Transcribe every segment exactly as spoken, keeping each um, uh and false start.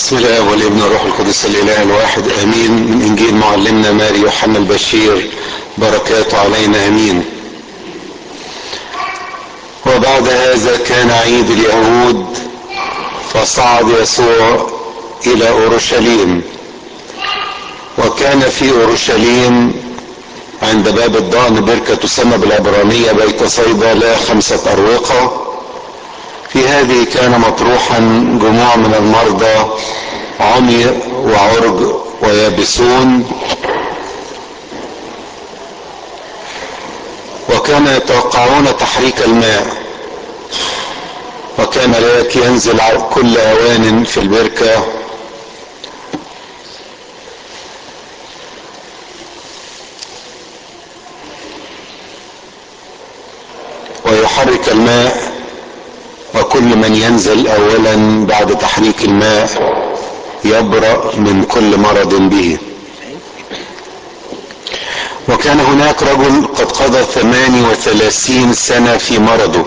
بسم الله والابن والروح القدس الاله الواحد امين. من انجيل معلمنا ماري يوحنا البشير بركاته علينا امين. وبعد هذا كان عيد اليهود، فصعد يسوع الى اورشليم، وكان في اورشليم عند باب الضأن بركة تسمى بالعبرانية بيت صيدا لا خمسة اروقة. في هذه كان مطروحا جموع من المرضى، عمي وعرج ويابسون، وكان يتوقعون تحريك الماء. وكان ملاك ينزل على كل اوان في البركة ويحرك الماء، وكل من ينزل اولا بعد تحريك الماء يبرأ من كل مرض به. وكان هناك رجل قد قضى ثماني وثلاثين سنة في مرضه،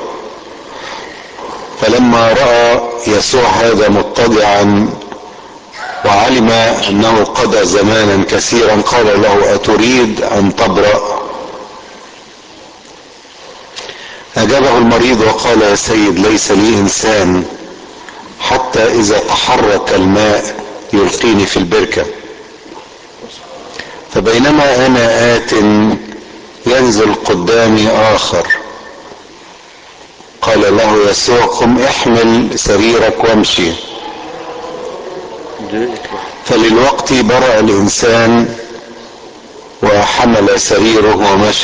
فلما رأى يسوع هذا مضطجعا وعلم انه قضى زمانا كثيرا قال له: اتريد ان تبرأ؟ اجابه المريض وقال: يا سيد، ليس لي انسان حتى اذا تحرك الماء يلقيني في البركة، فبينما انا آت ينزل قدامي اخر. قال له يسوع: قم احمل سريرك وامشي. فللوقت برأ الانسان وحمل سريره ومشى،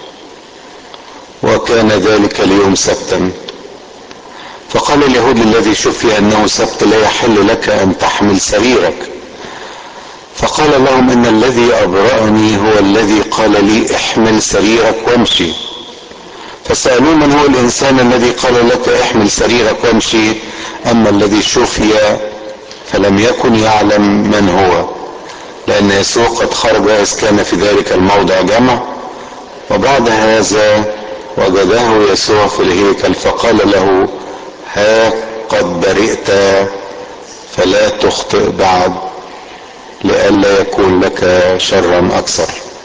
وكان ذلك اليوم سبتا. فقال اليهود الذي شفي انه سبت: لا يحل لك ان تحمل سريرك. فقال لهم: ان الذي ابرأني هو الذي قال لي: احمل سريرك وامشي. فسألوه: من هو الانسان الذي قال لك احمل سريرك وامشي؟ اما الذي شفي فلم يكن يعلم من هو، لان يسوع قد خرج اذ كان في ذلك الموضع جمع. وبعد هذا وجده يسوع في الهيكل فقال له: ها قد برئت، فلا تخطئ بعد، لئلا يكون لك شرا اكثر.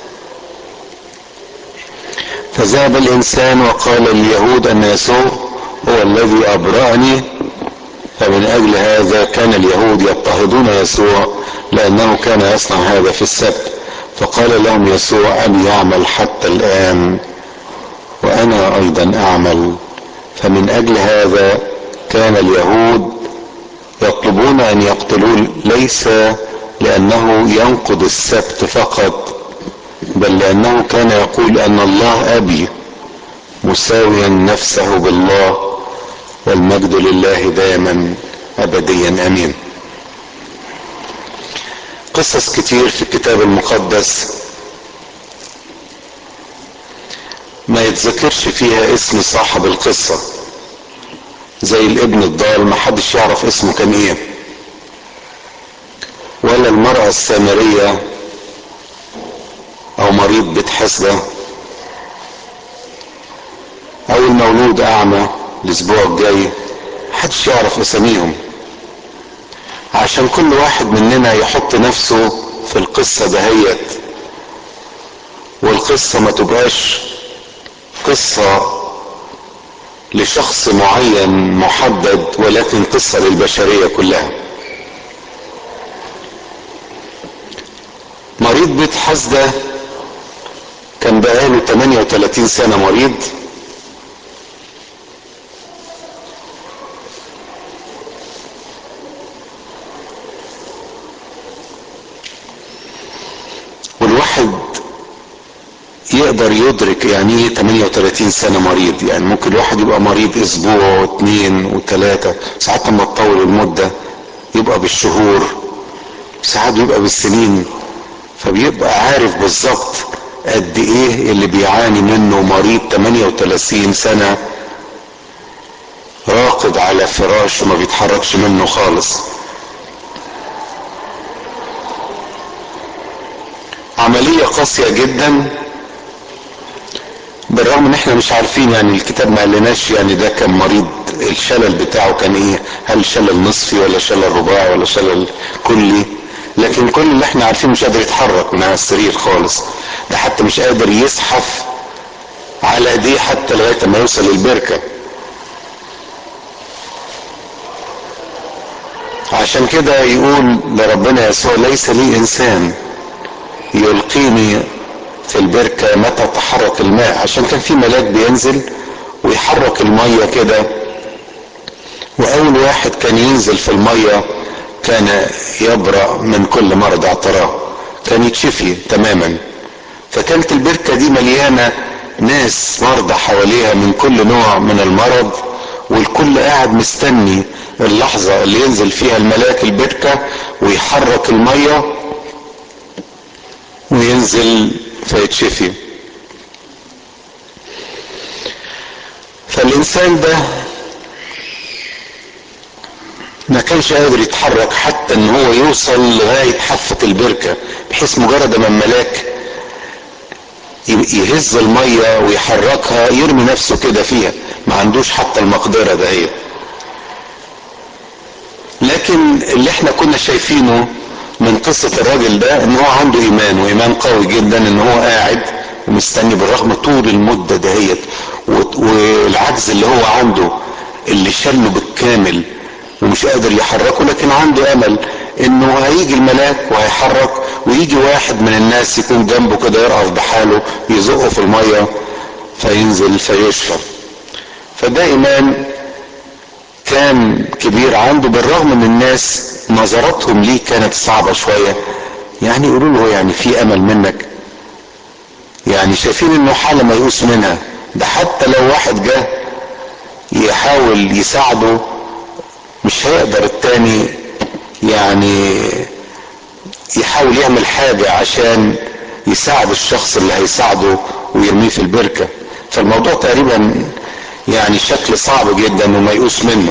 فذهب الانسان وقال لليهود ان يسوع هو الذي ابرأني، فمن اجل هذا كان اليهود يضطهدون يسوع لانه كان يصنع هذا في السبت. فقال لهم يسوع: ابي يعمل حتى الان وانا ايضا اعمل. فمن اجل هذا كان اليهود يطلبون ان يقتلوه، ليس لانه ينقض السبت فقط، بل لانه كان يقول ان الله ابي مساويا نفسه بالله، والمجد لله دائما ابديا امين. قصص كتير في الكتاب المقدس ما يتذكرش فيها اسم صاحب القصة، زي الابن الضال ما حدش يعرف اسمه كان ايه، ولا المرأة السامرية او مريض بيت حسدة او المولود اعمى الاسبوع الجاي، محدش يعرف اساميهم، عشان كل واحد مننا يحط نفسه في القصة دهيت، والقصة ما تبقاش قصة لشخص معين محدد، ولكن قصة للبشرية كلها. مريض بيت حسدة كان بقاله ثمانية وثلاثين سنة مريض، والواحد يقدر يدرك يعني ايه ثمانية وثلاثين سنة مريض. يعني ممكن الواحد يبقى مريض اسبوع واثنين وثلاثة، ساعات لما تطول المدة يبقى بالشهور، ساعات بيبقى بالسنين، فبيبقى عارف بالظبط قد ايه اللي بيعاني منه مريض ثمانية وثلاثين سنة راقد على فراش وما بيتحركش منه خالص. عملية قاسية جدا، بالرغم ان احنا مش عارفين، يعني الكتاب ما قالناش يعني ده كان مريض الشلل بتاعه كان ايه، هل شلل نصفي ولا شلل رباعي ولا شلل كلي. لكن كل اللي احنا عارفين مش قادر يتحرك من على السرير خالص، ده حتى مش قادر يزحف على ايديه حتى لغايه ما يوصل البركه. عشان كده يقول لربنا يسوع ليس لي انسان يلقيني في البركه متى تحرك الماء، عشان كان في ملاك بينزل ويحرك الميه كده، واول واحد كان ينزل في الميه كان يبرأ من كل مرض اعتراه، كان يتشفي تماما. فكانت البركه دي مليانه ناس مرضى حواليها من كل نوع من المرض، والكل قاعد مستني اللحظه اللي ينزل فيها الملاك البركه ويحرك الميه وينزل فيتشفي. فالانسان ده ما كانش قادر يتحرك حتى ان هو يوصل لغايه حافه البركه، بحيث مجرد ما الملاك يهز الميه ويحركها يرمي نفسه كده فيها، ما عندوش حتى المقدره دهيت. لكن اللي احنا كنا شايفينه من قصه الراجل ده ان هو عنده ايمان، وايمان قوي جدا، ان هو قاعد ومستني بالرغم طول المده دهيت والعجز اللي هو عنده اللي شله بالكامل ومش قادر يحركه، لكن عنده امل انه هيجي الملاك وهيحرك، ويجي واحد من الناس يكون جنبه كده يرقف بحاله يزقه في الميه فينزل فيشفى. فده ايمان كان كبير عنده، بالرغم ان الناس نظراتهم ليه كانت صعبه شويه، يعني يقولوا له يعني في امل منك، يعني شايفين انه حاله ميؤوس منها، ده حتى لو واحد جه يحاول يساعده مش هيقدر التاني يعني يحاول يعمل حاجة عشان يساعد الشخص اللي هيساعده ويرميه في البركة. فالموضوع تقريبا يعني شكل صعب جدا وميؤوس منه.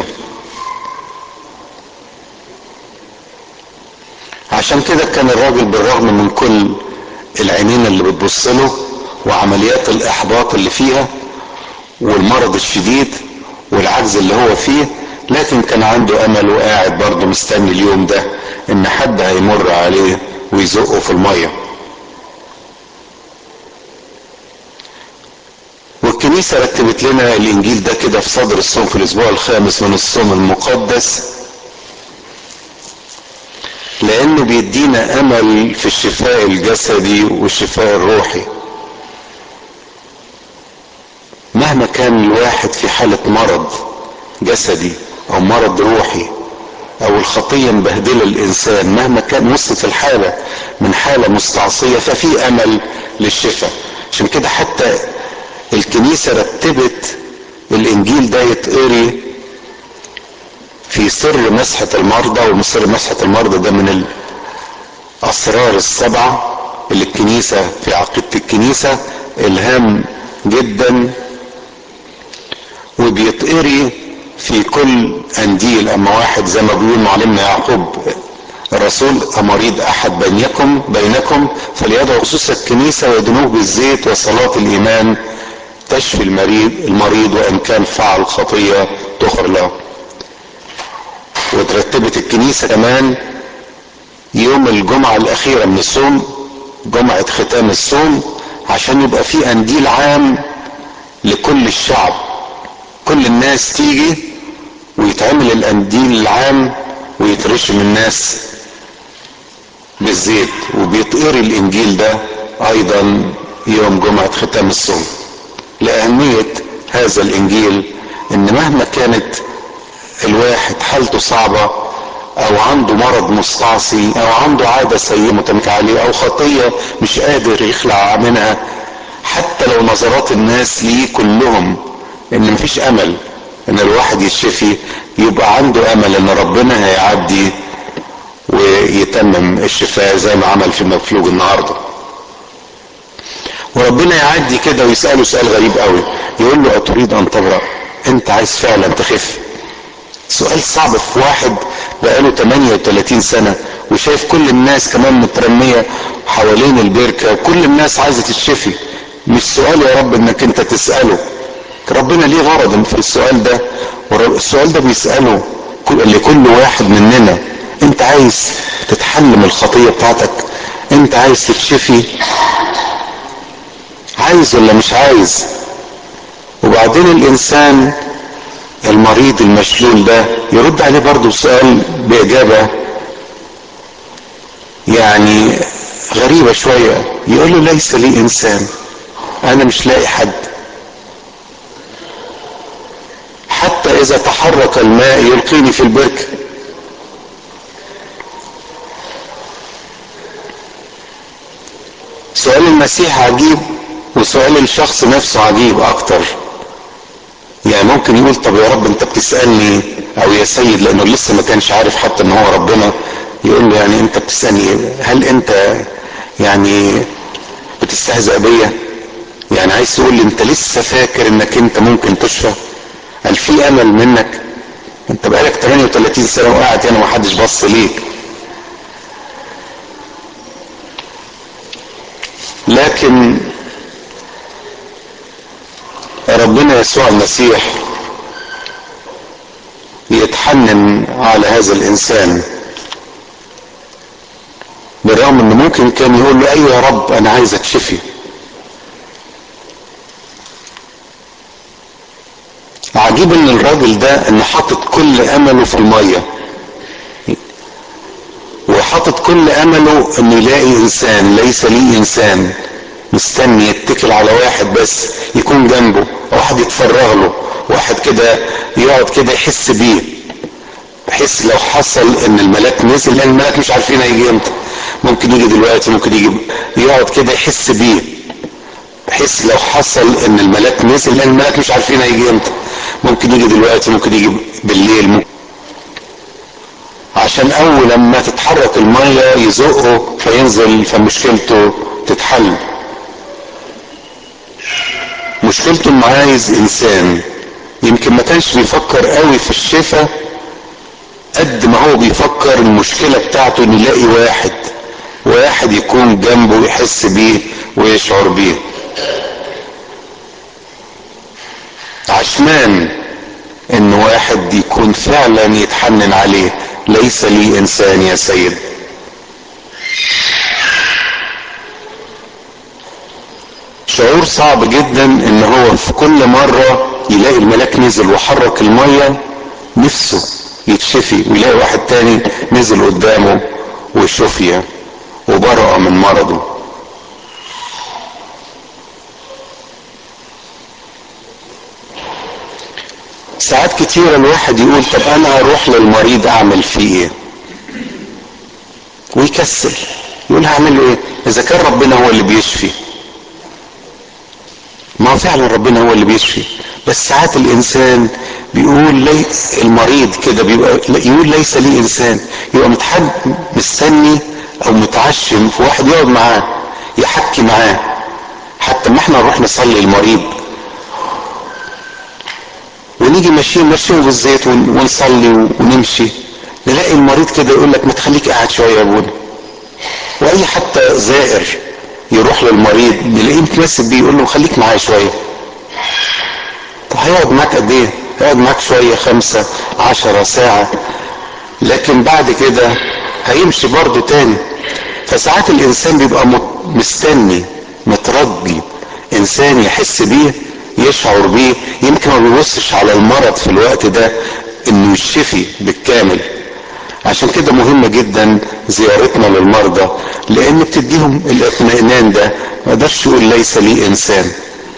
عشان كده كان الراجل بالرغم من كل العينين اللي بتبص له وعمليات الاحباط اللي فيها والمرض الشديد والعجز اللي هو فيه، لكن كان عنده امل وقاعد برضه مستني اليوم ده ان حد هيمر عليه ويزقه في الميه. والكنيسة رتبت لنا الانجيل ده كده في صدر الصوم في الاسبوع الخامس من الصوم المقدس، لانه بيدينا امل في الشفاء الجسدي والشفاء الروحي. مهما كان الواحد في حالة مرض جسدي او مرض روحي او الخطية مبهدلة الانسان، مهما كان وصلت الحالة من حالة مستعصية ففي امل للشفاء. عشان كده حتى الكنيسة رتبت الانجيل ده يتقري في سر مسحة المرضى، وسر مسحة المرضى ده من الاسرار السبعة اللي الكنيسة في عقيدة الكنيسة الهام جدا، وبيتقري في كل انديل. اما واحد زي ما بيقول معلمنا يعقوب الرسول امريض احد بينكم بينكم فليدعو خصوص الكنيسة ويدنوه بالزيت وصلاة الايمان تشفي المريض المريض وان كان فعل خطية تغفر له. وترتبت الكنيسة كمان يوم الجمعة الاخيرة من الصوم، جمعة ختام الصوم، عشان يبقى في انديل عام لكل الشعب، كل الناس تيجي ويتعمل الانديل العام ويترشم الناس بالزيت. وبيتقري الانجيل ده ايضا يوم جمعة ختام الصوم لأهمية هذا الانجيل، ان مهما كانت الواحد حالته صعبة او عنده مرض مستعصي او عنده عادة سيئة متمكنة عليه او خطية مش قادر يخلع منها، حتى لو نظرات الناس ليه كلهم ان مفيش امل ان الواحد يتشفي، يبقى عنده امل ان ربنا هيعدي ويتمم الشفاء زي ما عمل في المفلوج النهارده. وربنا يعدي كده ويسأله سؤال غريب قوي، يقول له اتريد ان تبرأ؟ انت عايز فعلا تخف؟ سؤال صعب في واحد بقاله ثمانية وثلاثين سنة وشايف كل الناس كمان مترمية حوالين البركة، كل الناس عايزة تتشفي. مش سؤال يا رب انك انت تسأله، ربنا ليه غرض في السؤال ده والسؤال ده بيسأله لكل واحد مننا: انت عايز تتحل من الخطية بتاعتك؟ انت عايز تتشفي؟ عايز ولا مش عايز؟ وبعدين الانسان المريض المشلول ده يرد عليه برضو سؤال باجابة يعني غريبة شوية، يقول له: ليس لي انسان، انا مش لاقي حد، حتى اذا تحرك الماء يلقيني في البركة. سؤال المسيح عجيب، وسؤال الشخص نفسه عجيب اكتر. يعني ممكن يقول: طب يا رب انت بتسألني، او يا سيد، لانه لسه ما كانش عارف حتى ان هو ربنا، يقول له: يعني انت بتسألني، هل انت يعني بتستهزأ بيا؟ يعني عايز تقول لي انت لسه فاكر انك انت ممكن تشفى؟ هل في امل منك؟ انت بقالك ثمانية وثلاثين سنة وقاعد هنا ومحدش بص ليك. لكن ربنا يسوع المسيح يتحنن على هذا الانسان، بالرغم انه ممكن كان يقول له: ايوه يا رب انا عايز اتشفي. عجيب ان الراجل ده ان حاطط كل امله في المية، وحاطط كل امله انه يلاقي انسان، ليس لي انسان، مستني يتكل على واحد بس يكون جنبه، واحد يتفرغ له، واحد كده يقعد كده يحس بيه، بحيث لو حصل ان الملاك نزل، لان الملاك مش عارفين هيجي امتى، ممكن يجي دلوقتي، ممكن يجي، يقعد كده يحس بيه، بحيث لو حصل ان الملاك نزل، لان الملاك مش عارفين هيجي امتى، ممكن يجي دلوقتي، ممكن يجي بالليل، ممكن، عشان اول لما تتحرك المية يزقه فينزل، فمشكلته تتحل. مشكلته انه عايز انسان. يمكن ما كانش بيفكر قوي في الشفاء قد ما هو بيفكر المشكلة بتاعته ان يلاقي واحد، واحد يكون جنبه يحس بيه ويشعر بيه. عشمان ان واحد يكون فعلا يتحنن عليه: ليس لي انسان يا سيد. شعور صعب جدا ان هو في كل مرة يلاقي الملاك نزل وحرك المية نفسه يتشفي، ويلاقي واحد تاني نزل قدامه وشفي وبرأ من مرضه. ساعات كتير الواحد يقول: طب انا هروح للمريض اعمل فيه ايه؟ ويكسل، يقول: هعمل ايه اذا كان ربنا هو اللي بيشفي؟ ما هو فعلا ربنا هو اللي بيشفي، بس ساعات الانسان بيقول لي المريض كده، بيبقى يقول: ليس لي انسان، يبقى متحد مستني او متعشم في واحد يقعد معاه يحكي معاه. حتى ما احنا نروح نصلي المريض ونيجي ماشيين ماشيين بالزيت ونصلي ونمشي، نلاقي المريض كده يقول لك: ما تخليك قاعد شويه يا ابونا. واي حتى زائر يروح للمريض نلاقيه متمسك بيه، يقول له: خليك معايا شويه. طب هيقعد معاك قد ايه؟ هيقعد معاك شويه، خمسه، عشرة ساعه، لكن بعد كده هيمشي برضه تاني. فساعات الانسان بيبقى مستني مترجي انسان يحس بيه، يشعر بيه، يمكن ما بيبصش على المرض في الوقت ده انه يشفي بالكامل. عشان كده مهمة جدا زيارتنا للمرضى، لان بتديهم الاطمئنان ده، ما يقدرش يقول ليس لي انسان.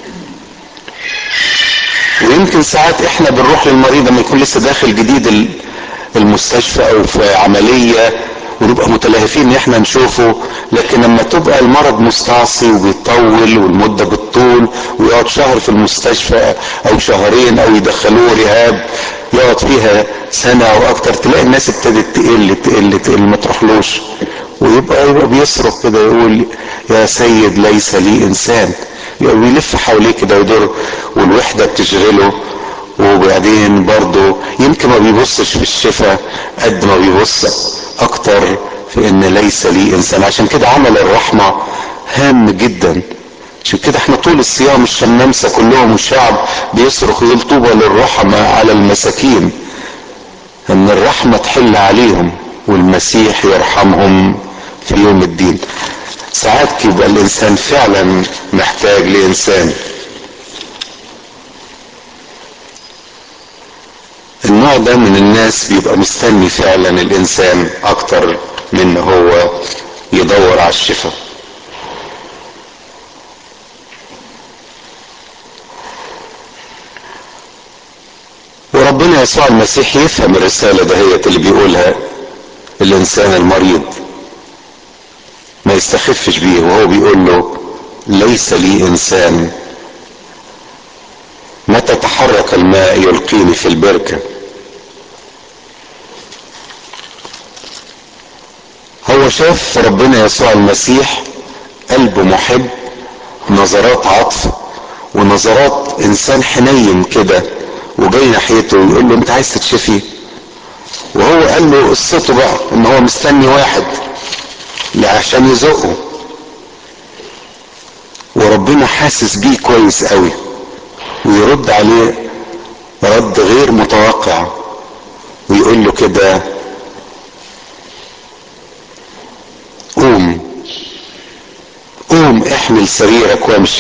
ويمكن ساعات احنا بنروح للمريض لما يكون لسه داخل جديد المستشفى او في عملية، ونبقى متلهفين ان احنا نشوفه، لكن لما تبقى المرض مستعصي وبيطول والمدة بالطول، ويقعد شهر في المستشفى او شهرين، او يدخلوه رهاب يقعد فيها سنة او اكتر، تلاقي الناس ابتدت تقل تقل تقل ما تروحلوش، ويبقى يبقى بيصرخ كده يقول: يا سيد ليس لي انسان. يبقى بيلف حواليه كده ويدور، والوحدة بتشغله، وبعدين برضه يمكن ما بيبصش في الشفاء قد ما بيبص اكتر في ان ليس لي انسان. عشان كده عمل الرحمة هام جدا. عشان كده احنا طول الصيام الشمامسة كلهم والشعب بيصرخ يقول طوبى للرحمة على المساكين، ان الرحمة تحل عليهم والمسيح يرحمهم في يوم الدين. ساعات يبقى الانسان فعلا محتاج لانسان. النوع ده من الناس بيبقى مستني فعلا الانسان اكتر من هو يدور على الشفاء. وربنا يسوع المسيح يفهم الرسالة دهيت اللي بيقولها الانسان المريض، ما يستخفش بيه وهو بيقول له ليس لي انسان، متى تحرك الماء يلقيني في البركة. هو شاف ربنا يسوع المسيح قلبه محب، نظرات عطف ونظرات انسان حنين كده، وجاي ناحيته ويقول له انت عايز تتشفي، وهو قال له قصته بقى ان هو مستني واحد عشان يزقه، وربنا حاسس بيه كويس قوي ويرد عليه رد غير متوقع ويقول له كده قوم قوم احمل سريرك وامشي.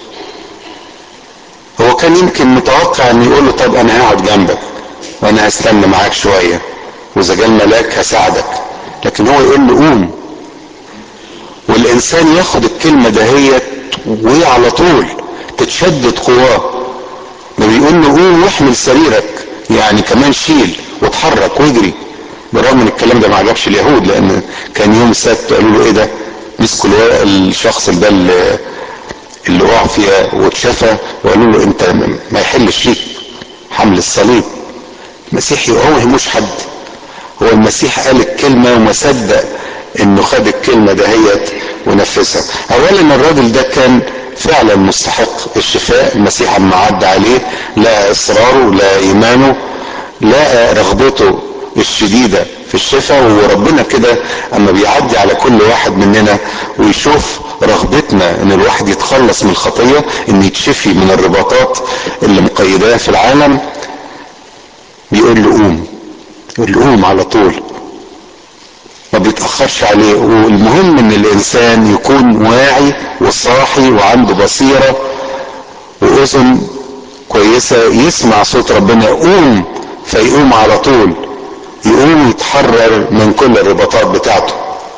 هو كان يمكن متوقع ان يقول له طب انا هقعد جنبك وانا هستنى معاك شوية واذا جه الملاك هساعدك، لكن هو يقول له قوم. والانسان ياخد الكلمة دهيت وهي على طول تتشدد قواه، ده بيقول له قوم واحمل سريرك، يعني كمان شيل واتحرك واجري. بالرغم من الكلام ده ما عجبش اليهود، لان كان يوم السبت قالوا له ايه ده، مسكوا الشخص ده اللي اللي وقع فيها واتشفى وقالوا له انت ما يحلش ليك حمل الصليب. المسيح هو ما يهموش حد، هو المسيح قال الكلمة وما صدق انه خد الكلمة دهيت ونفذها. اولا الراجل ده كان فعلا مستحق الشفاء، المسيح اما عدى عليه لا اصراره لا ايمانه لا رغبته الشديدة في الشفاء. وربنا كده اما بيعدي على كل واحد مننا ويشوف رغبتنا ان الواحد يتخلص من الخطية، ان يتشفي من الرباطات اللي مقيداه في العالم، بيقول له قوم، يقول له قوم على طول، ما بيتأخرش عليه. والمهم ان الانسان يكون واعي وصاحي وعنده بصيرة واذن كويسة يسمع صوت ربنا قوم فيقوم على طول، يقوم يتحرر من كل الرباطات بتاعته.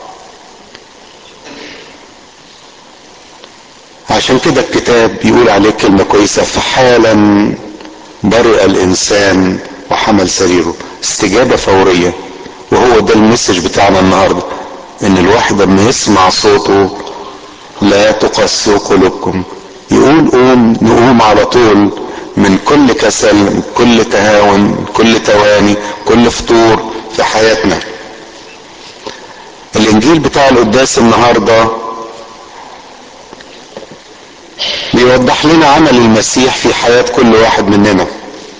عشان كده الكتاب بيقول عليه كلمة كويسة، فحالا برئ الانسان وحمل سريره، استجابة فورية. وهو ده المسج بتاعنا النهاردة، ان الواحد لما يسمع صوته لا تقسوا قلوبكم، يقول قوم نقوم على طول من كل كسل، من كل تهاون، من كل تواني، كل فطور في حياتنا. الانجيل بتاع القداس النهارده بيوضح لنا عمل المسيح في حياة كل واحد مننا.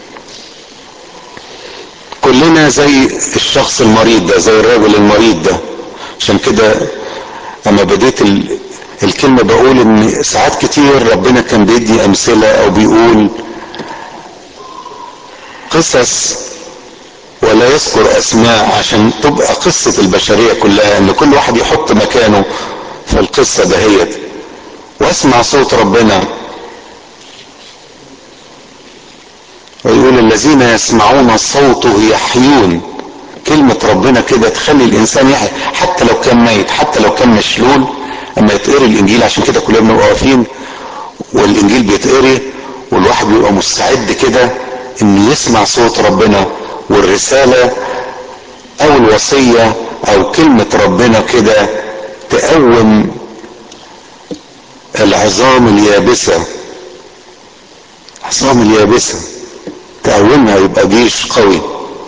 كلنا زي الشخص المريض ده، زي الراجل المريض ده. عشان كده اما بديت الكلمة بقول ان ساعات كتير ربنا كان بيدي امثلة او بيقول قصص ولا يذكر اسماء عشان تبقى قصة البشرية كلها، ان كل واحد يحط مكانه في القصة دهيت واسمع صوت ربنا. ويقول الذين يسمعون صوته يحيون. كلمة ربنا كده تخلي الانسان يحيى حتى لو كان ميت، حتى لو كان مشلول. اما يتقري الانجيل، عشان كده كلنا بنبقى واقفين والانجيل بيتقري والواحد بيبقى مستعد كده انه يسمع صوت ربنا والرسالة او الوصية او كلمة ربنا كده تقوم العظام اليابسة، العظام اليابسة تقومها يبقى جيش قوي.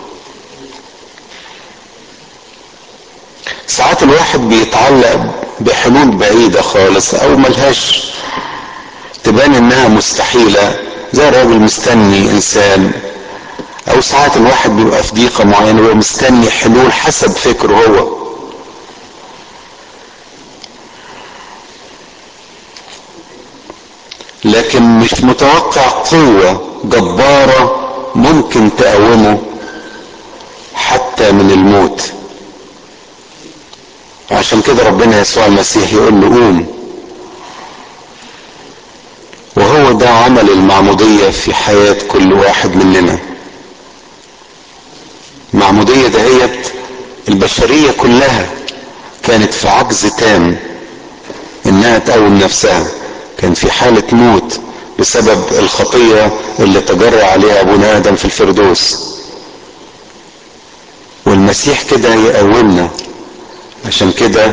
ساعات الواحد بيتعلق بحلول بعيدة خالص او ملهاش، تبان انها مستحيلة، زي راجل مستني انسان، او ساعات الواحد بيبقى في ضيقة معينة ويبقى مستني حلول حسب فكره هو. لكن مش متوقع قوة جبارة ممكن تقومه حتى من الموت. عشان كده ربنا يسوع المسيح يقول له قوم. وهو ده عمل المعمودية في حياة كل واحد مننا. المعمودية دهيت البشرية كلها كانت في عجز تام انها تقوم نفسها، كان في حالة موت بسبب الخطية اللي تجرى عليها ابونا ادم في الفردوس. والمسيح كده يقومنا. عشان كده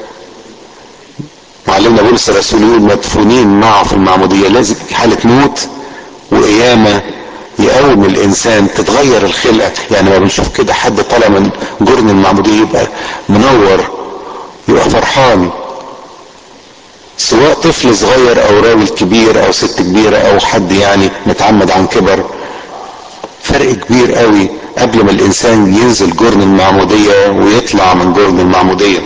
معلمنا بولس الرسول يقول مدفونين معه في المعمودية. لازم حالة موت وقيامة يقوم الانسان، تتغير الخلقة. يعني ما بنشوف كده حد طالع من جرن المعمودية يبقى منور، يبقى فرحان، سواء طفل صغير او راجل كبير او ست كبيرة او حد يعني متعمد عن كبر. فرق كبير قوي قبل ما الانسان ينزل جرن المعمودية ويطلع من جرن المعمودية.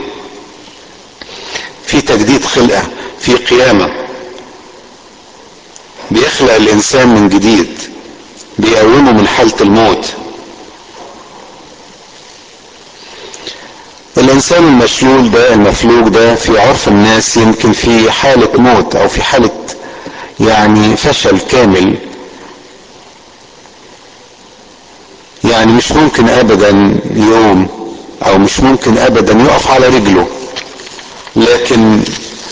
في تجديد خلقة، في قيامة، بيخلق الانسان من جديد، بيقومه من حالة الموت. الانسان المشلول ده المفلوج ده في عرف الناس يمكن في حالة موت او في حالة يعني فشل كامل، يعني مش ممكن ابدا يقوم او مش ممكن ابدا يقف على رجله. لكن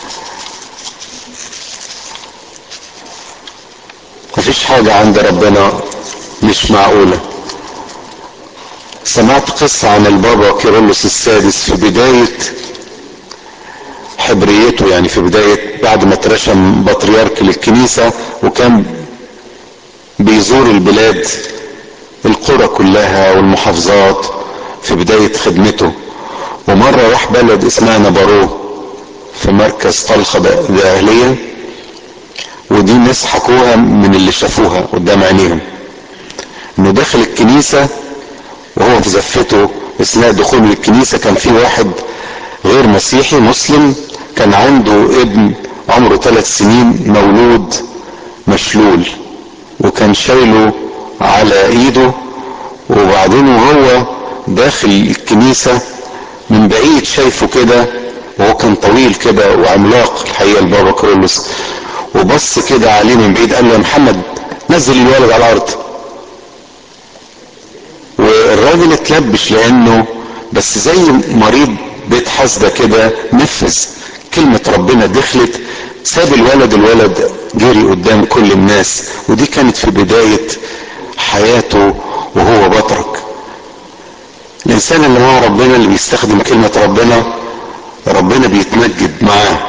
مفيش حاجة عند ربنا مش معقولة. سمعت قصة عن البابا كيرلس السادس في بداية حبريته، يعني في بداية بعد ما ترشم بطريرك للكنيسة وكان بيزور البلاد القرى كلها والمحافظات في بداية خدمته. ومرة راح بلد اسمها نبارو في مركز طلخة دقهلية، ودي ناس حكوها من اللي شافوها قدام عينيهم، انه داخل الكنيسة وهو في زفته اثناء دخوله للكنيسة كان في واحد غير مسيحي مسلم كان عنده ابن عمره ثلاث سنين مولود مشلول، وكان شايله على ايده. وبعدين وهو داخل الكنيسة من بعيد شايفه كده، وهو كان طويل كده وعملاق الحقيقة البابا كيرلس، وبص كده عليه من بعيد قال له يا محمد نزل الولد على الارض. والراجل اتلبش لانه بس زي مريض بيت حسدة كده نفذ كلمة ربنا، دخلت ساب الولد، الولد جري قدام كل الناس. ودي كانت في بداية حياته وهو بطرك. الانسان اللي مع ربنا اللي بيستخدم كلمة ربنا ربنا بيتمجد معاه.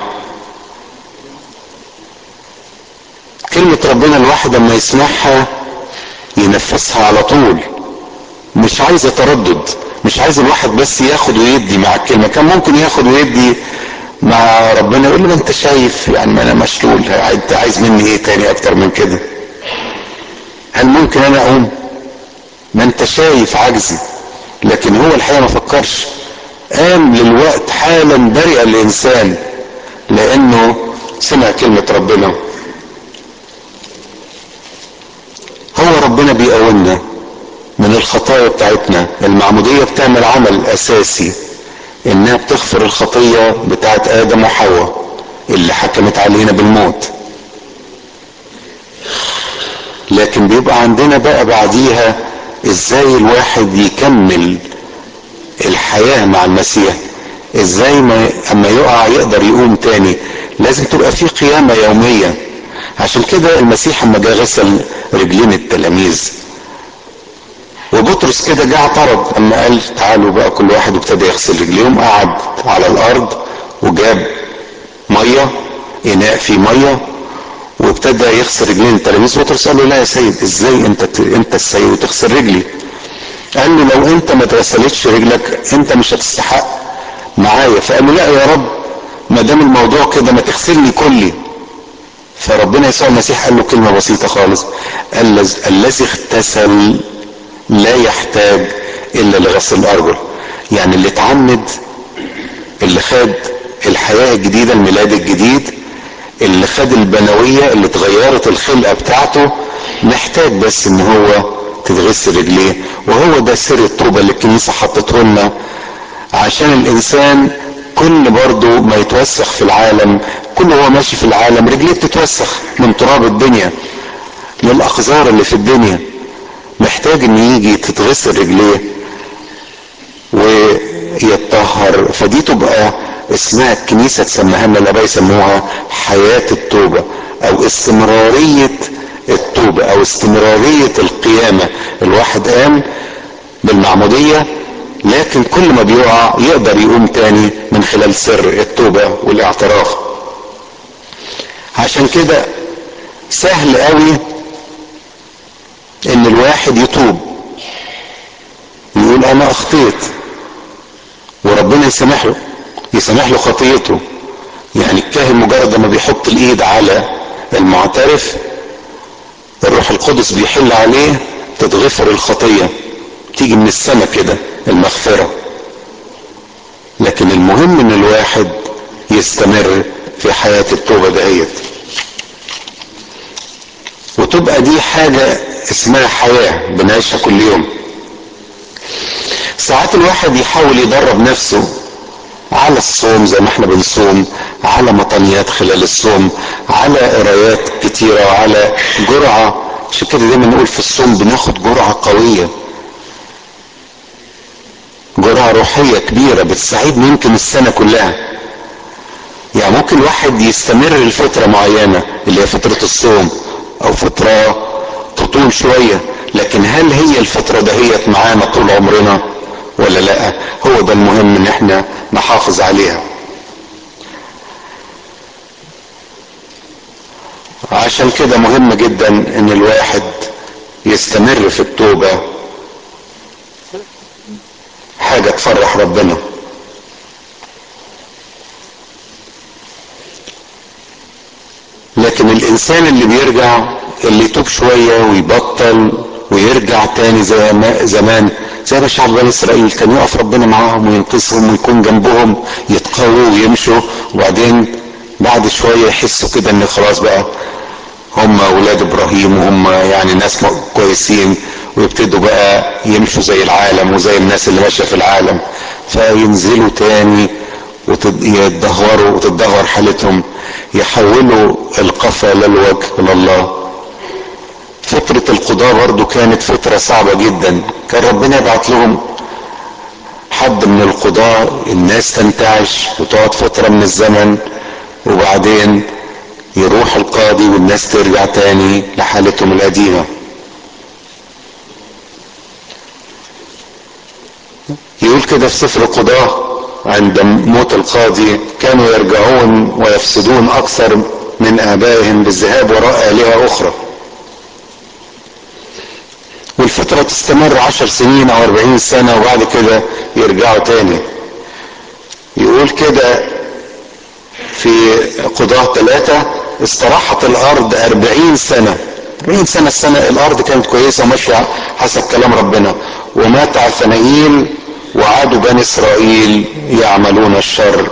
كلمة ربنا الواحد لما يسمعها ينفذها على طول، مش عايز تردد، مش عايز الواحد بس ياخد ويدي مع الكلمة. كان ممكن ياخد ويدي مع ربنا يقول له ما انت شايف يعني ما انا مشلول، انت عايز مني ايه تاني اكتر من كده؟ هل ممكن انا اقوم؟ ما انت شايف عجزي. لكن هو الحقيقة ما فكرش، قام للوقت حالا برئ الانسان لانه سمع كلمة ربنا. هو ربنا بيقومنا من الخطايا بتاعتنا. المعمودية بتعمل عمل اساسي انها بتغفر الخطية بتاعت ادم وحواء اللي حكمت علينا بالموت. لكن بيبقى عندنا بقى بعديها ازاي الواحد يكمل الحياة مع المسيح، ازاي ما اما يقع يقدر يقوم تاني. لازم تبقى في قيامة يومية. عشان كده المسيح اما جه غسل رجلين التلاميذ وبطرس كده جه اعترض اما قال تعالوا بقى كل واحد ابتدى يغسل رجليهم، قعد على الارض وجاب ميه اناء فيه ميه وابتدى يغسل رجلين التلاميذ. بطرس قال له لا يا سيد، ازاي انت انت السيد وتغسل رجلي؟ قال له لو انت ما اتغسلتش رجلك انت مش هتستحق معايا. فقال له لا يا رب، ما دام الموضوع كده ما تغسلني كلي. فربنا يسوع المسيح قال له كلمه بسيطه خالص، قال الذي اغتسل لا يحتاج الا لغسل الارجل. يعني اللي اتعمد، اللي خد الحياه الجديده، الميلاد الجديد، اللي خد البنوية اللي اتغيرت الخلقة بتاعته محتاج بس ان هو تتغسل رجليه. وهو ده سر التوبة اللي الكنيسة حطته لنا، عشان الانسان كل برضه ما يتوسخ في العالم، كل هو ماشي في العالم رجليه بتتوسخ من تراب الدنيا، من الاقذار اللي في الدنيا، محتاج ان يجي تتغسل رجليه ويتطهر. فدي تبقى اسمها الكنيسة تسميها لنا الاباء يسموها حياة التوبة او استمرارية التوبة او استمرارية القيامة. الواحد قام بالمعمودية لكن كل ما بيقع يقدر يقوم تاني من خلال سر التوبة والاعتراف. عشان كده سهل قوي ان الواحد يتوب يقول انا اخطيت وربنا يسامح له، يسامح له خطيته. يعني الكاهن مجرد ما بيحط الايد على المعترف الروح القدس بيحل عليه، تتغفر الخطية، تيجي من السماء كده المغفرة. لكن المهم ان الواحد يستمر في حياة التوبة دهيت، وتبقى دي حاجة اسمها حياة بنعيشها كل يوم. ساعات الواحد يحاول يدرب نفسه على الصوم زي ما احنا بنصوم، على مطنيات خلال الصوم، على قرايات كتيرة وعلى جرعة. عشان كده دايما نقول في الصوم بناخد جرعة قوية، جرعة روحية كبيرة بتساعدني يمكن السنة كلها. يعني ممكن واحد يستمر لفترة معينة اللي هي فترة الصوم او فترة تطول شوية، لكن هل هي الفترة دهيت معانا طول عمرنا ولا لا؟ هو ده المهم ان احنا نحافظ عليها. عشان كده مهم جدا ان الواحد يستمر في التوبة، حاجة تفرح ربنا. لكن الانسان اللي بيرجع، اللي يتوب شوية ويبطل ويرجع تاني زي ما زمان، زي ما شعب بني اسرائيل كان يقف ربنا معاهم وينقذهم ويكون جنبهم، يتقووا ويمشوا، وبعدين بعد شوية يحسوا كده ان خلاص بقى هم اولاد ابراهيم وهم يعني ناس كويسين، ويبتدوا بقى يمشوا زي العالم وزي الناس اللي ماشية في العالم، فينزلوا تاني ويتدهوروا وتتدهور حالتهم، يحولوا القفا للوجه لله. فترة القضاء برضو كانت فترة صعبة جدا، كان ربنا يبعت لهم حد من القضاء، الناس تنتعش وتقعد فترة من الزمن، وبعدين يروح القاضي والناس ترجع تاني لحالتهم القديمة. يقول كده في سفر القضاء عند موت القاضي كانوا يرجعون ويفسدون اكثر من ابائهم بالذهاب وراء آلهة اخرى. والفترة تستمر عشر سنين او اربعين سنة وبعد كده يرجعوا تاني. يقول كده في قضاء ثلاثة استراحت الارض اربعين سنة، اربعين سنة السنة الارض كانت كويسة وماشية حسب كلام ربنا، ومات عثنائيل وعادوا بني اسرائيل يعملون الشر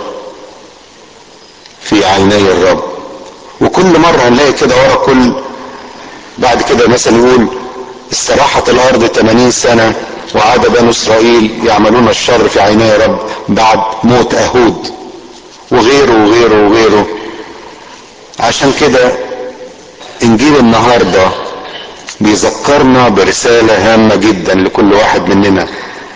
في عيني الرب. وكل مرة هنلاقي كده ورا كل بعد كده مثلا يقول استراحت الارض ثمانين سنة وعاد بني اسرائيل يعملون الشر في عيني الرب بعد موت اهود وغيره وغيره وغيره. عشان كده انجيل النهاردة بيذكرنا برسالة هامة جدا لكل واحد مننا.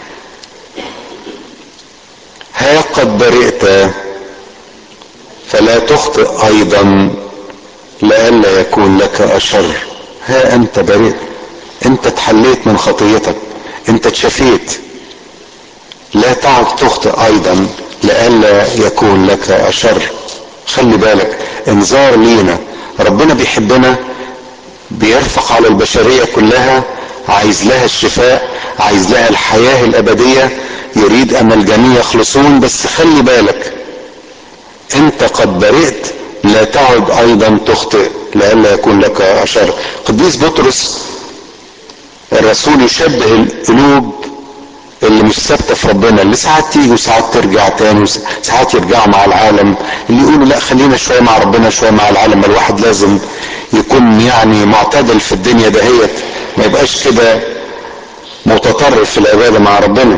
ها قد برئت فلا تخطئ ايضا لئلا يكون لك اشر. ها انت برئت، انت اتحليت من خطيتك، انت اتشفيت، لا تعد تخطئ ايضا لئلا يكون لك اشر. خلي بالك، انذار لينا، ربنا بيحبنا، بيرفق على البشرية كلها، عايز لها الشفاء، عايز لها الحياة الابدية، يريد ان الجميع يخلصون. بس خلي بالك انت قد برئت لا تعد ايضا تخطئ لئلا يكون لك اشر. قديس بطرس الرسول يشبه القلوب اللي مش ثابته في ربنا، اللي ساعات تيجي وساعات ترجع تاني وساعات يرجعوا مع العالم، اللي يقولوا لا خلينا شويه مع ربنا شويه مع العالم. الواحد لازم يكون يعني معتدل في الدنيا دهيت، ما يبقاش كده متطرف في العباده مع ربنا.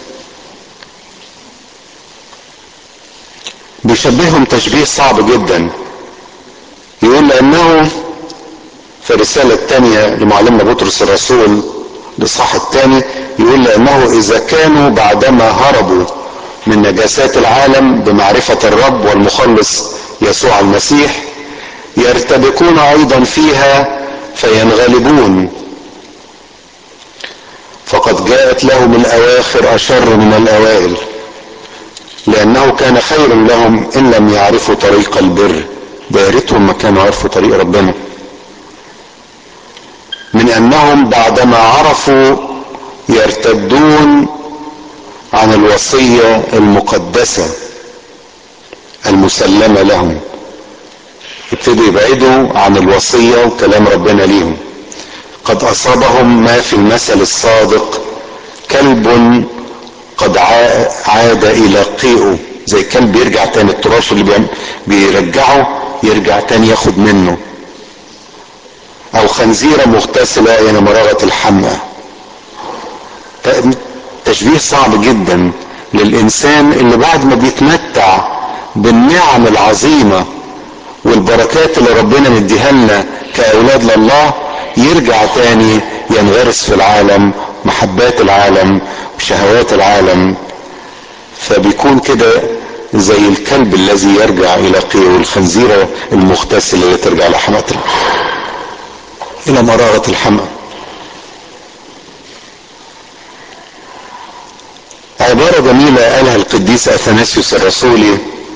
بيشبههم تشبيه صعب جدا، يقول لانه في الرسالة الثانية لمعلمنا بطرس الرسول الاصحاح الثاني، يقول لانه اذا كانوا بعدما هربوا من نجاسات العالم بمعرفة الرب والمخلص يسوع المسيح يرتبكون ايضا فيها فينغلبون، فقد جاءت لهم الاواخر اشر من الاوائل، لانه كان خير لهم ان لم يعرفوا طريق البر. ده يا ريتهم ما كانوا عرفوا طريق ربنا، من انهم بعدما عرفوا يرتدون عن الوصية المقدسة المسلمة لهم، يبتدوا يبعدوا عن الوصية وكلام ربنا ليهم. قد اصابهم ما في المثل الصادق، كلب قد عاد الى قيئه، زي كلب يرجع تاني، التراش اللي بيرجعه يرجع تاني ياخد منه، او خنزيرة مغتسلة يعني مرارة الحمى. تشبيه صعب جدا للانسان اللي بعد ما بيتمتع بالنعم العظيمة والبركات اللي ربنا مديها لنا كاولاد لله، يرجع تاني ينغرس في العالم، محبات العالم وشهوات العالم، فبيكون كده زي الكلب الذي يرجع الى قيئه، والخنزيرة المغتسلة اللي ترجع لحماتها الى مرارة الحمى. عبارة جميلة قالها القديس اثناسيوس الرسولي،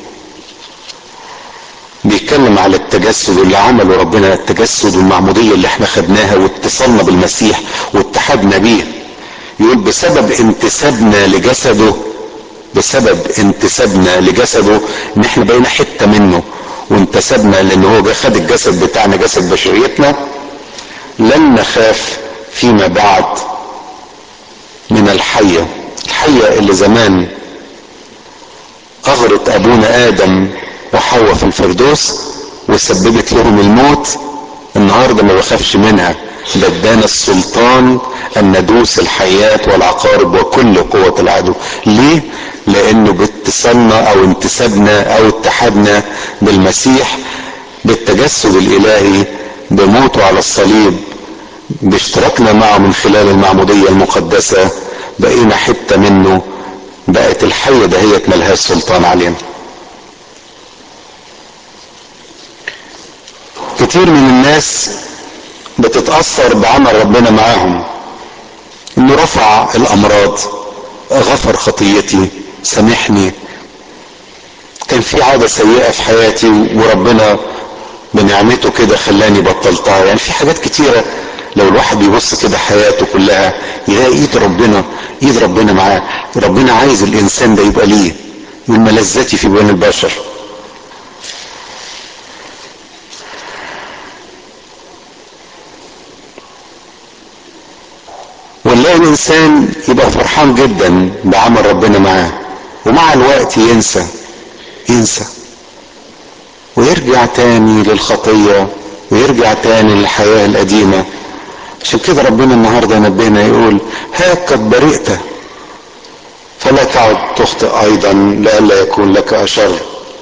بيتكلم على التجسد اللي عمله ربنا، التجسد والمعمودية اللي احنا خدناها واتصلنا بالمسيح واتحدنا بيه. يقول بسبب انتسابنا لجسده، بسبب انتسابنا لجسده ان احنا بقينا حتة منه وانتسبنا لان هو خد الجسد بتاعنا، جسد بشريتنا، لن نخاف فيما بعد من الحية. الحية اللي زمان اغرت ابونا ادم وحواء في الفردوس وسببت لهم الموت، النهارده ما بخافش منها، ده ادانا السلطان ان ندوس الحيات والعقارب وكل قوة العدو. ليه؟ لانه باتصالنا او انتسابنا او اتحادنا بالمسيح، بالتجسد الالهي، بموته على الصليب، باشتراكنا معه من خلال المعمودية المقدسة، بقينا حتة منه، بقت الحية دهيت ملهاش سلطان علينا. كتير من الناس بتتأثر بعمل ربنا معاهم، انه رفع الامراض، غفر خطيتي، سامحني، كان في عادة سيئة في حياتي وربنا بنعمته كده خلاني بطلتها. يعني في حاجات كتيرة لو الواحد بيبص كده حياته كلها يلاقي ايد ربنا، ايد ربنا معاه. ربنا عايز الانسان ده يبقى ليه من ملذاتي في بين البشر. ونلاقي الانسان يبقى فرحان جدا بعمل ربنا معاه، ومع الوقت ينسى ينسى ويرجع تاني للخطية ويرجع تاني للحياة القديمة. عشان كده ربنا النهاردة نبهنا يقول هاك قد برئت فلا تعد تخطئ ايضا لئلا يكون لك اشر.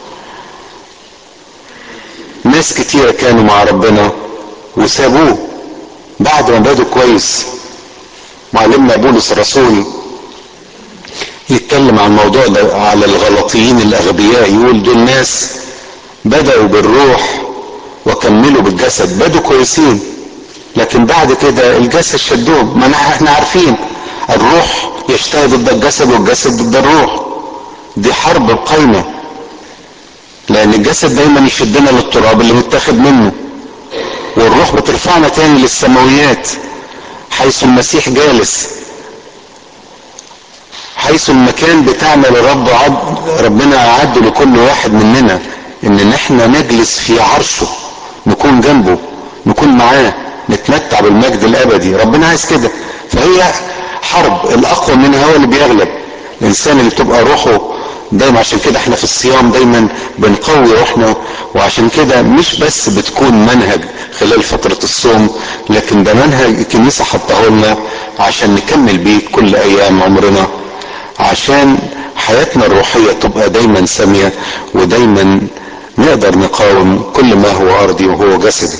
ناس كتيرة كانوا مع ربنا وسابوه بعد ما بدوا كويس. معلمنا بولس الرسول يتكلم عن الموضوع ده على الغلطيين الاغبياء، يقول دول ناس بدأوا بالروح وكملوا بالجسد، بدوا كويسين لكن بعد كده الجسد شدهم. ما احنا عارفين الروح يشتهي ضد الجسد والجسد ضد الروح، دي حرب قايمة، لان الجسد دايما يشدنا للتراب اللي متاخد منه، والروح بترفعنا تاني للسماويات حيث المسيح جالس، حيث المكان بتاعنا لرب عد ربنا اعده لكل واحد مننا، ان احنا نجلس في عرشه، نكون جنبه، نكون معاه، نتمتع بالمجد الابدي. ربنا عايز كده. فهي حرب، الاقوى منها هو اللي بيغلب. الانسان اللي بتبقى روحه دايما، عشان كده احنا في الصيام دايما بنقوي روحنا، وعشان كده مش بس بتكون منهج خلال فترة الصوم، لكن ده منهج الكنيسة حطاه لنا عشان نكمل بيه كل ايام عمرنا، عشان حياتنا الروحية تبقى دايما سامية، ودايما نقدر نقاوم كل ما هو ارضي وهو جسدي.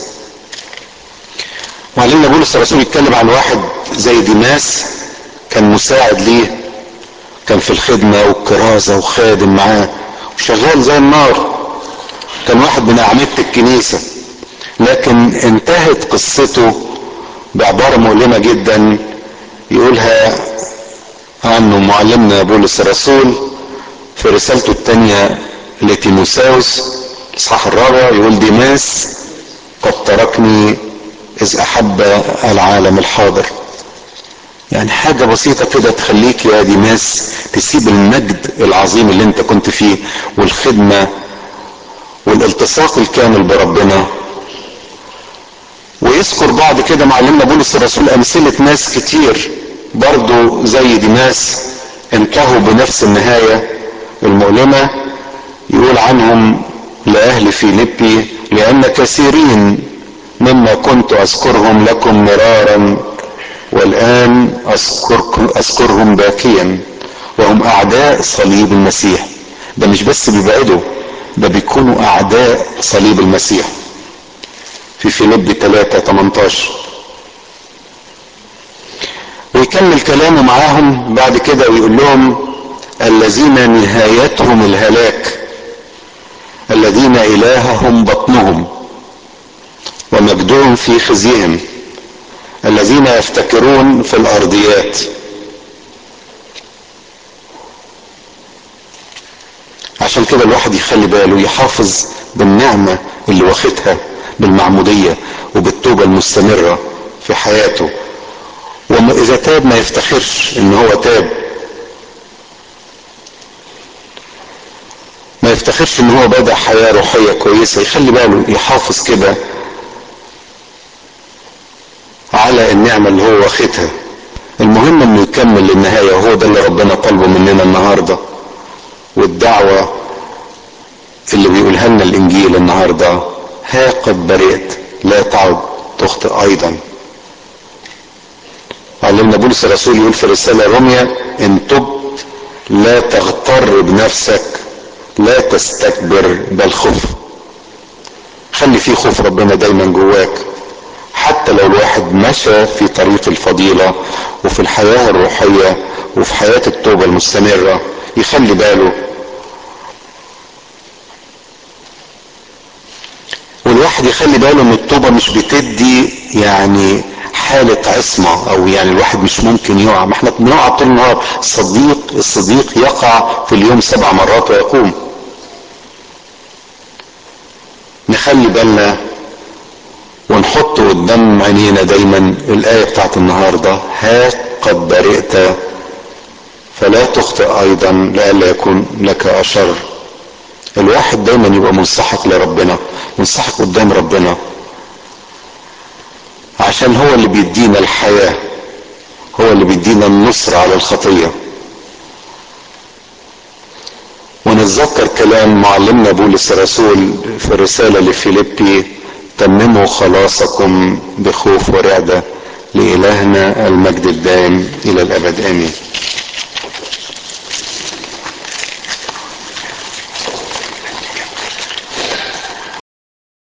معلمنا بولس الرسول يتكلم عن واحد زي ديماس، كان مساعد ليه، كان في الخدمة والكرازة وخادم معاه وشغال زي النار، كان واحد من اعمدة الكنيسة، لكن انتهت قصته بعبارة مؤلمة جدا يقولها عنه معلمنا بولس الرسول في رسالته الثانية لتيموثاوس الاصحاح الرابع، يقول ديماس قد تركني اذ احب العالم الحاضر. يعني حاجة بسيطة كده تخليك يا ديماس تسيب المجد العظيم اللي انت كنت فيه والخدمة والالتصاق الكامل بربنا. ويذكر بعد كده معلمنا بولس الرسول امثلة ناس كتير برضو زي ديماس انتهوا بنفس النهاية المؤلمة. يقول عنهم لأهل فيليبي لأن كثيرين مما كنت أذكرهم لكم مرارا والآن أذكرهم باكيا وهم أعداء صليب المسيح. ده مش بس بيبعدوا، ده بيكونوا أعداء صليب المسيح في فيليبي ثلاثة تمنتاشر. ويكمل كلامه معاهم بعد كده ويقول لهم الذين نهايتهم الهلاك، الذين إلههم بطنهم ومجدهم في خزيهم، الذين يفتكرون في الأرضيات. عشان كده الواحد يخلي باله يحافظ بالنعمة اللي واخدها بالمعمودية وبالتوبة المستمرة في حياته، واذا تاب ما يفتخرش ان هو تاب، ما يفتخرش ان هو بدأ حياة روحية كويسة. يخلي باله يحافظ كده على النعمة اللي هو واخدها. المهم انه يكمل للنهاية، وهو ده اللي ربنا طلبه مننا النهاردة، والدعوة اللي بيقولها لنا الانجيل النهاردة، ها قد برئت لا تعد تخطئ ايضا. علمنا بولس الرسول يقول في رسالة روميا ان تبت لا تغتر بنفسك، لا تستكبر بل خف. خلي فيه خوف ربنا دايما جواك، حتى لو الواحد مشى في طريق الفضيلة وفي الحياة الروحية وفي حياة التوبة المستمرة، يخلي باله. والواحد يخلي باله ان التوبة مش بتدي يعني حالة عصمة، او يعني الواحد مش ممكن يقع. ما احنا بنقع طول النهار. الصديق الصديق يقع في اليوم سبع مرات ويقوم. نخلي بالنا ونحط قدام عينينا دايما الآية بتاعت النهاردة، ها قد برئت فلا تخطئ ايضا لئلا يكون لك اشر. الواحد دايما يبقى منسحق لربنا، منسحق قدام ربنا، عشان هو اللي بيدينا الحياة، هو اللي بيدينا النصر على الخطية. ونتذكر كلام معلمنا بولس الرسول في الرسالة لفيليبي، تمموا خلاصكم بخوف ورعدة، لإلهنا المجد الدائم إلى الأبد آمين.